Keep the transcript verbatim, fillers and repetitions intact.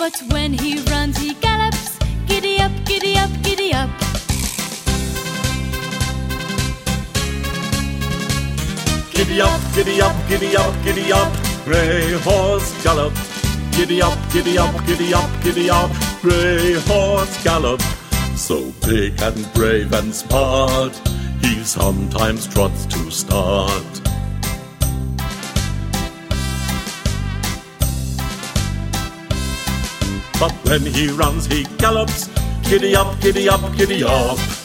But when he runs, he gallops. Giddy up, giddy up, giddy up. Giddy up, giddy up, giddy up, giddy up, grey horse gallop. Giddy up, giddy up, giddy up, giddy up, grey horse gallop. So big and brave and smart, he sometimes trots to start. But when he runs, he gallops. Giddy up, giddy up, giddy up.